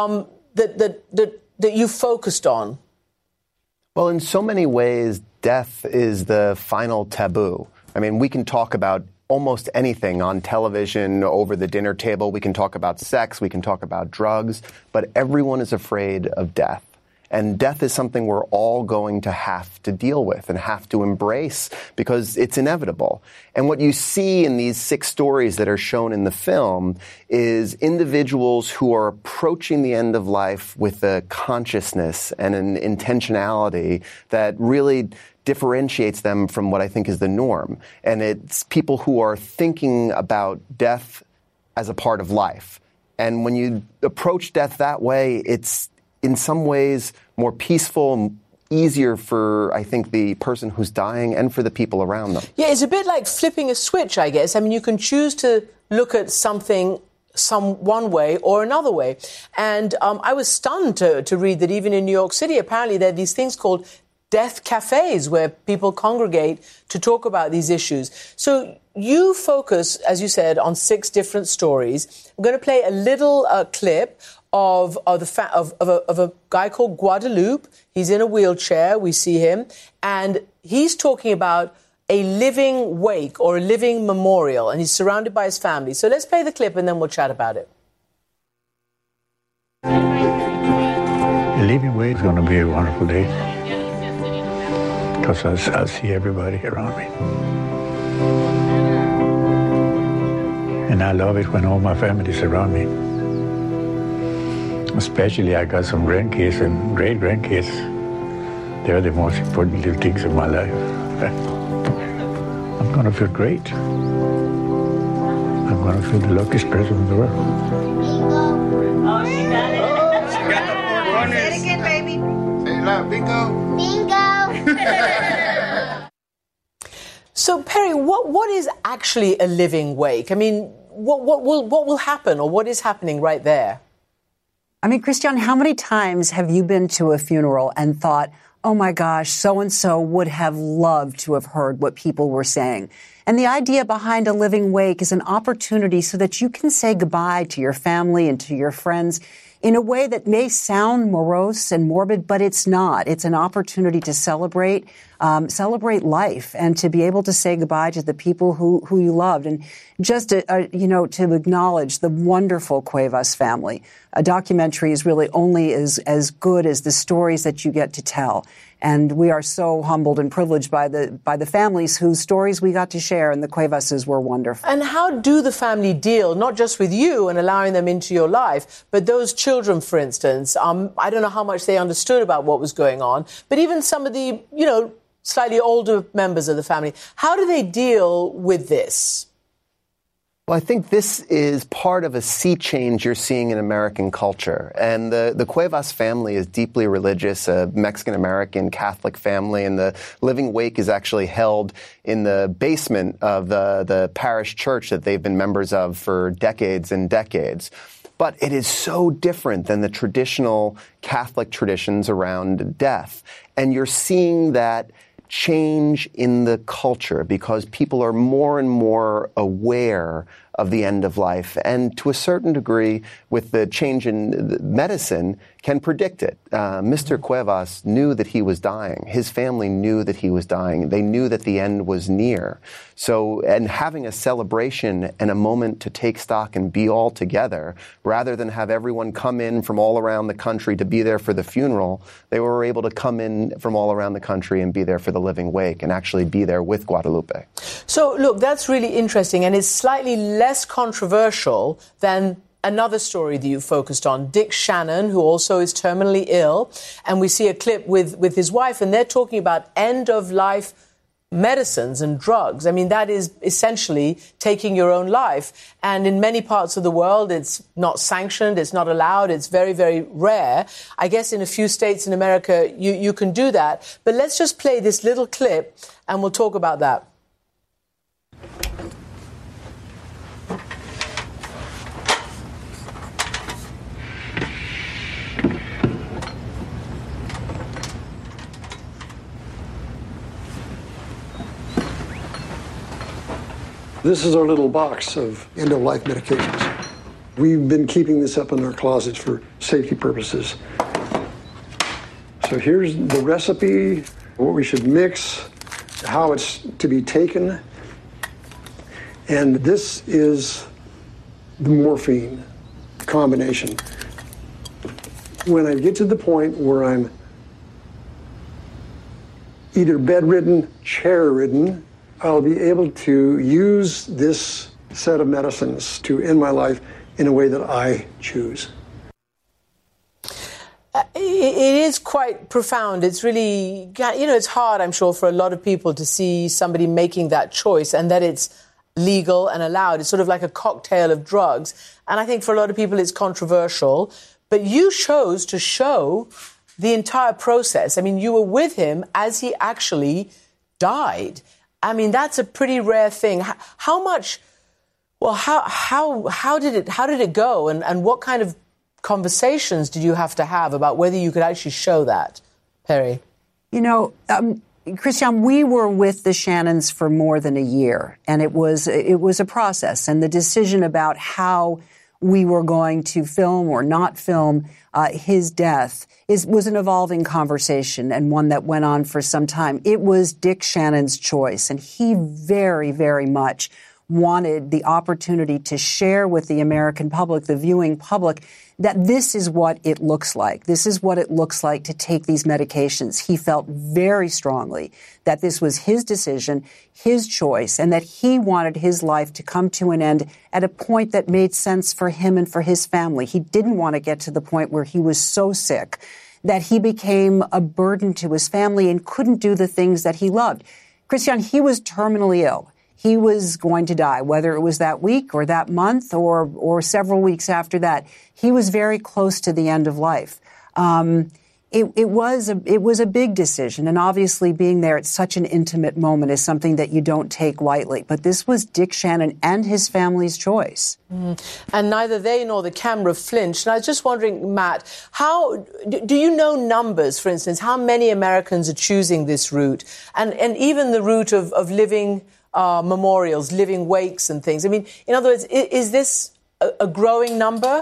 that you focused on? Well, in so many ways, death is the final taboo. I mean, we can talk about almost anything on television, over the dinner table. We can talk about sex. We can talk about drugs. But everyone is afraid of death. And death is something we're all going to have to deal with and have to embrace because it's inevitable. And what you see in these 6 stories that are shown in the film is individuals who are approaching the end of life with a consciousness and an intentionality that really differentiates them from what I think is the norm. And it's people who are thinking about death as a part of life. And when you approach death that way, it's in some ways more peaceful and easier for, I think, the person who's dying and for the people around them. Yeah, it's a bit like flipping a switch, I guess. I mean, you can choose to look at something one way or another way. And I was stunned to read that even in New York City, apparently there are these things called death cafes where people congregate to talk about these issues. So you focus, as you said, on 6 different stories. I'm going to play a little clip of a guy called Guadalupe. He's in a wheelchair. We see him. And he's talking about a living wake or a living memorial. And he's surrounded by his family. So let's play the clip and then we'll chat about it. A living wake is going to be a wonderful day. Because I'll see everybody around me. And I love it when all my family is around me. Especially I got some grandkids and great-grandkids. They're the most important little things in my life. I'm going to feel great. I'm going to feel the luckiest person in the world. Oh, she got it. Oh, she got the 4 Say it again, baby. Say it loud. Bingo. Bingo. So, Perry, what is actually a living wake? I mean, what will happen or what is happening right there? I mean, Christian, how many times have you been to a funeral and thought, oh, my gosh, so-and-so would have loved to have heard what people were saying? And the idea behind a living wake is an opportunity so that you can say goodbye to your family and to your friends in a way that may sound morose and morbid, but it's not. It's an opportunity to celebrate life and to be able to say goodbye to the people who you loved. And just, to acknowledge the wonderful Cuevas family. A documentary is really only as good as the stories that you get to tell. And we are so humbled and privileged by the families whose stories we got to share, and the Cuevases were wonderful. And how do the family deal, not just with you and allowing them into your life, but those children, for instance? I don't know how much they understood about what was going on, but even some of the, slightly older members of the family, how do they deal with this? Well, I think this is part of a sea change you're seeing in American culture. And the Cuevas family is deeply religious, a Mexican-American Catholic family, and the Living Wake is actually held in the basement of the parish church that they've been members of for decades and decades. But it is so different than the traditional Catholic traditions around death. And you're seeing that change in the culture because people are more and more aware of the end of life, and to a certain degree, with the change in medicine, can predict it. Mr. Cuevas knew that he was dying. His family knew that he was dying. They knew that the end was near. So, and having a celebration and a moment to take stock and be all together, rather than have everyone come in from all around the country to be there for the funeral, they were able to come in from all around the country and be there for the Living Wake and actually be there with Guadalupe. So, look, that's really interesting, and it's slightly less controversial than another story that you focused on, Dick Shannon, who also is terminally ill. And we see a clip with his wife, and they're talking about end-of-life medicines and drugs. I mean, that is essentially taking your own life. And in many parts of the world, it's not sanctioned, it's not allowed, it's very, very rare. I guess in a few states in America, you can do that. But let's just play this little clip, and we'll talk about that. This is our little box of end-of-life medications. We've been keeping this up in our closets for safety purposes. So here's the recipe, what we should mix, how it's to be taken. And this is the morphine combination. When I get to the point where I'm either bedridden, chair-ridden, I'll be able to use this set of medicines to end my life in a way that I choose. It is quite profound. It's really, it's hard, I'm sure, for a lot of people to see somebody making that choice and that it's legal and allowed. It's sort of like a cocktail of drugs. And I think for a lot of people it's controversial. But you chose to show the entire process. I mean, you were with him as he actually died. I mean, that's a pretty rare thing. How did it go? And what kind of conversations did you have to have about whether you could actually show that, Perry? Christian, we were with the Shannons for more than a year, and it was a process. And the decision about how we were going to film or not film his death was an evolving conversation and one that went on for some time. It was Dick Shannon's choice, and he very, very much wanted the opportunity to share with the American public, the viewing public, that this is what it looks like. This is what it looks like to take these medications. He felt very strongly that this was his decision, his choice, and that he wanted his life to come to an end at a point that made sense for him and for his family. He didn't want to get to the point where he was so sick that he became a burden to his family and couldn't do the things that he loved. Christian, he was terminally ill. He was going to die, whether it was that week or that month or several weeks after that. He was very close to the end of life. It was a big decision, and obviously being there at such an intimate moment is something that you don't take lightly. But this was Dick Shannon and his family's choice. And neither they nor the camera flinched. And I was just wondering, Matt, how do you know numbers, for instance, how many Americans are choosing this route, and even the route of living memorials, living wakes and things. I mean, in other words, is this a growing number?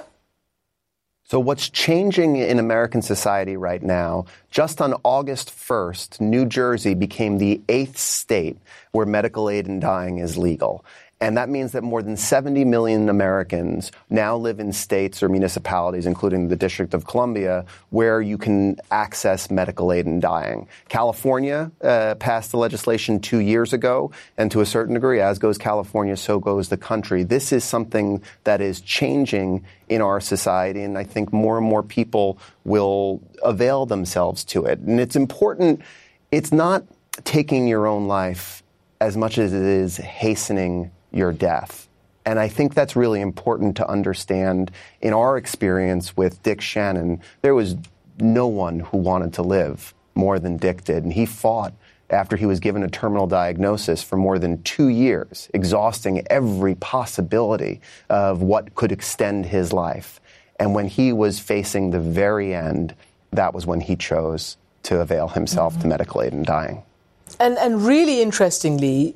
So what's changing in American society right now, just on August 1st, New Jersey became the 8th state where medical aid in dying is legal. And that means that more than 70 million Americans now live in states or municipalities, including the District of Columbia, where you can access medical aid in dying. California passed the legislation 2 years ago, and to a certain degree, as goes California, so goes the country. This is something that is changing in our society, and I think more and more people will avail themselves to it. And it's important. It's not taking your own life as much as it is hastening your death. And I think that's really important to understand. In our experience with Dick Shannon, there was no one who wanted to live more than Dick did. And he fought after he was given a terminal diagnosis for more than 2 years, exhausting every possibility of what could extend his life. And when he was facing the very end, that was when he chose to avail himself to medical aid in dying. And really interestingly,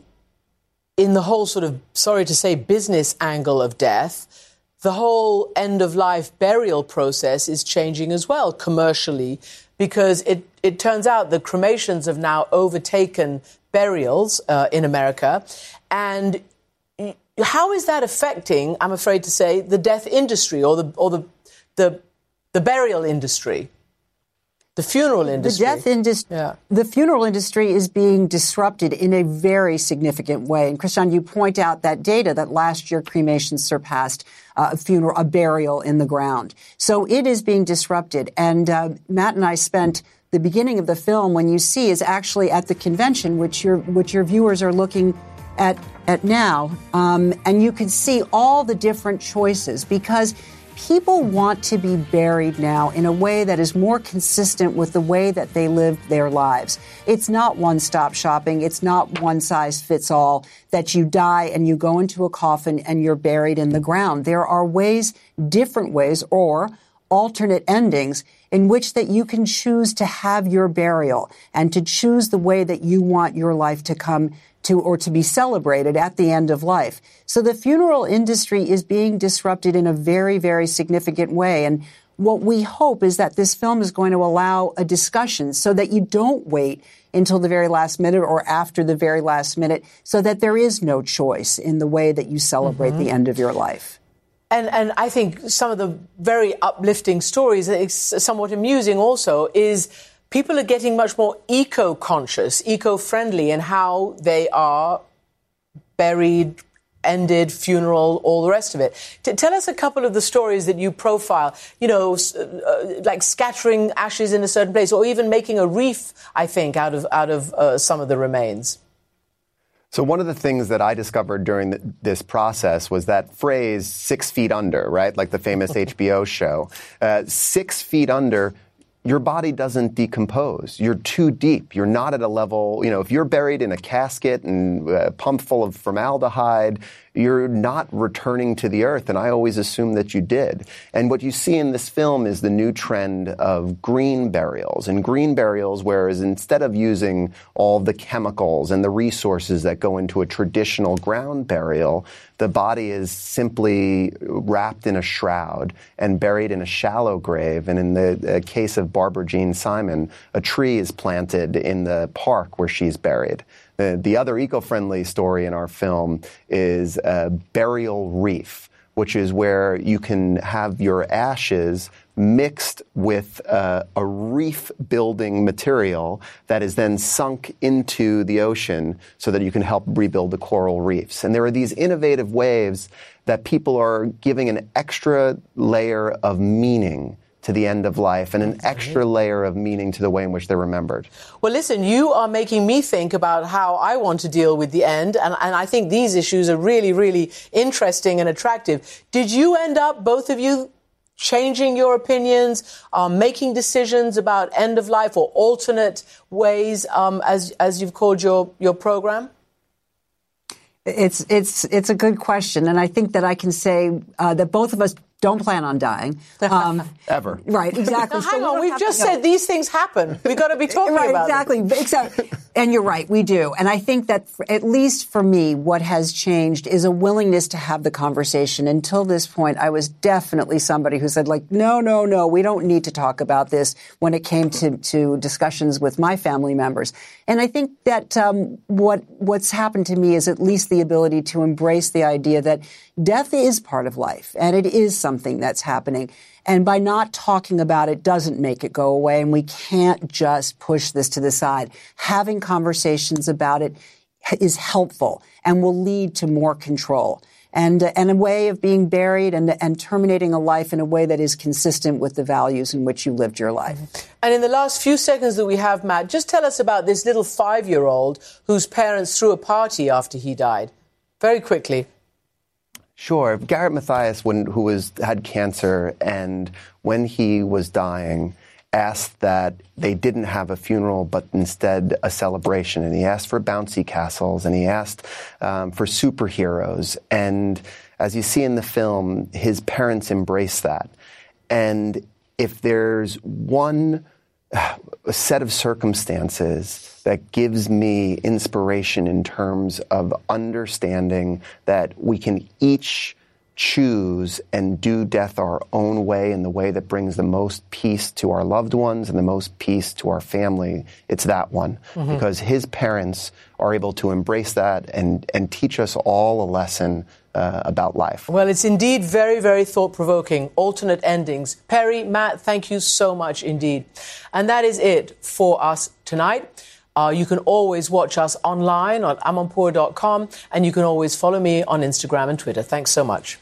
in the whole sort of, sorry to say, business angle of death, the whole end-of-life burial process is changing as well commercially, because it turns out that cremations have now overtaken burials in America. And how is that affecting, I'm afraid to say, the death industry or the burial industry? The funeral industry. The funeral industry is being disrupted in a very significant way. And Christian, you point out that data that last year cremation surpassed a burial in the ground. So it is being disrupted. And Matt and I spent the beginning of the film, when you see, is actually at the convention, which your viewers are looking at now. And you can see all the different choices, because people want to be buried now in a way that is more consistent with the way that they lived their lives. It's not one-stop shopping. It's not one size fits all, that you die and you go into a coffin and you're buried in the ground. There are ways, different ways, or alternate endings in which that you can choose to have your burial and to choose the way that you want your life to come to, or to be celebrated at the end of life. So the funeral industry is being disrupted in a very, very significant way. And what we hope is that this film is going to allow a discussion so that you don't wait until the very last minute or after the very last minute, so that there is no choice in the way that you celebrate the end of your life. And I think some of the very uplifting stories, it's somewhat amusing also, is people are getting much more eco-conscious, eco-friendly in how they are buried, ended, funeral, all the rest of it. Tell us a couple of the stories that you profile, like scattering ashes in a certain place, or even making a reef, I think, out of some of the remains. So one of the things that I discovered during this process was that phrase 6 feet under, right? Like the famous HBO show. 6 feet under, your body doesn't decompose. You're too deep. You're not at a level, if you're buried in a casket and pumped full of formaldehyde, you're not returning to the earth, and I always assumed that you did. And what you see in this film is the new trend of green burials. And green burials, whereas instead of using all the chemicals and the resources that go into a traditional ground burial, the body is simply wrapped in a shroud and buried in a shallow grave. And in the case of Barbara Jean Simon, a tree is planted in the park where she's buried. The other eco-friendly story in our film is a burial reef, which is where you can have your ashes mixed with a reef-building material that is then sunk into the ocean so that you can help rebuild the coral reefs. And there are these innovative ways that people are giving an extra layer of meaning to the end of life and an extra layer of meaning to the way in which they're remembered. Well, listen, you are making me think about how I want to deal with the end, and I think these issues are really, really interesting and attractive. Did you end up, both of you, changing your opinions, making decisions about end of life or alternate ways, as you've called your program? It's a good question, and I think that I can say that both of us don't plan on dying. Ever. Right, exactly. Now, hang on, we've just said these things happen. We've got to be talking about them. Exactly. And you're right, we do. And I think that, at least for me, what has changed is a willingness to have the conversation. Until this point, I was definitely somebody who said, like, no, we don't need to talk about this when it came to discussions with my family members. And I think that what's happened to me is at least the ability to embrace the idea that death is part of life, and it is something that's happening. And by not talking about it doesn't make it go away, and we can't just push this to the side. Having conversations about it is helpful and will lead to more control and a way of being buried and terminating a life in a way that is consistent with the values in which you lived your life. And in the last few seconds that we have, Matt, just tell us about this little 5-year-old whose parents threw a party after he died. Very quickly. Sure. Garrett Mathias, who had cancer, and when he was dying, asked that they didn't have a funeral, but instead a celebration. And he asked for bouncy castles, and he asked for superheroes. And as you see in the film, his parents embrace that. And if there's one set of circumstances that gives me inspiration in terms of understanding that we can each choose and do death our own way in the way that brings the most peace to our loved ones and the most peace to our family, it's that one. Mm-hmm. Because his parents are able to embrace that and teach us all a lesson about life. Well, it's indeed very, very thought-provoking. Alternate endings. Perry, Matt, thank you so much indeed. And that is it for us tonight. You can always watch us online on amanpour.com, and you can always follow me on Instagram and Twitter. Thanks so much.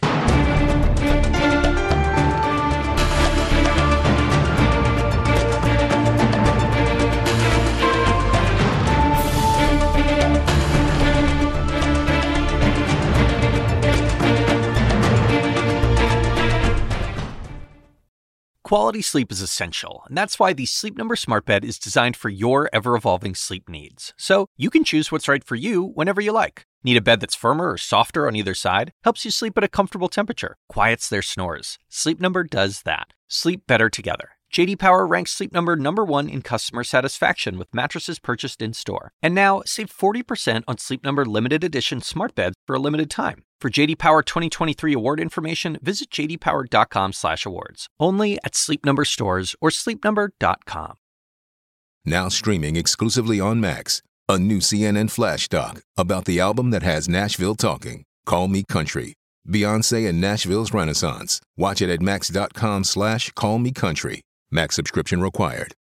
Quality sleep is essential, and that's why the Sleep Number Smart Bed is designed for your ever-evolving sleep needs. So you can choose what's right for you whenever you like. Need a bed that's firmer or softer on either side? Helps you sleep at a comfortable temperature. Quiets their snores. Sleep Number does that. Sleep better together. J.D. Power ranks Sleep Number #1 in customer satisfaction with mattresses purchased in-store. And now, save 40% on Sleep Number limited edition smart beds for a limited time. For J.D. Power 2023 award information, visit jdpower.com/awards. Only at Sleep Number stores or sleepnumber.com. Now streaming exclusively on Max, a new CNN flash doc about the album that has Nashville talking, Call Me Country. Beyoncé and Nashville's Renaissance. Watch it at max.com/callmecountry. Max subscription required.